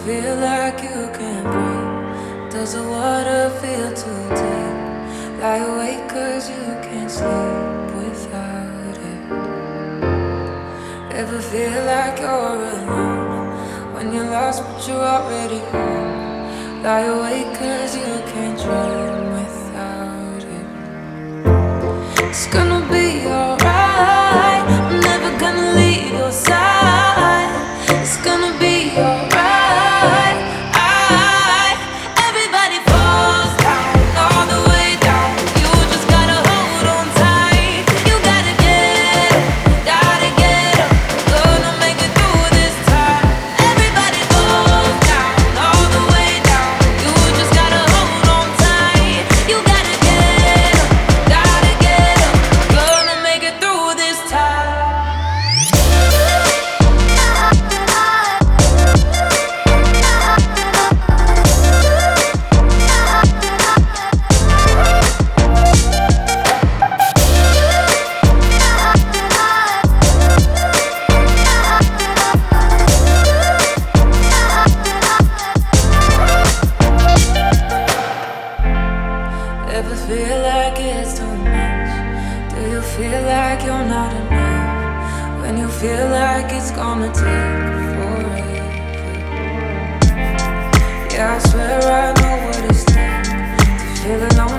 feel like you can't breathe? Does the water feel too deep? Lie awake 'cause you can't sleep without it. Ever feel like you're alone when you're lost but you're already home? Lie awake 'cause you can't dream without it. It's gonna be alright, I'm never gonna leave your side. It's gonna be alright. Everybody falls down, all the way down. You just gotta hold on tight. You gotta get up, gonna make it through this time. Everybody falls down, all the way down. You just gotta hold on tight. You gotta get up, gonna make it through this time. Ever feel like it's too much? Do you feel like you're not enough? When you feel like it's gonna take forever. Yeah, I swear I know what it's like to feel alone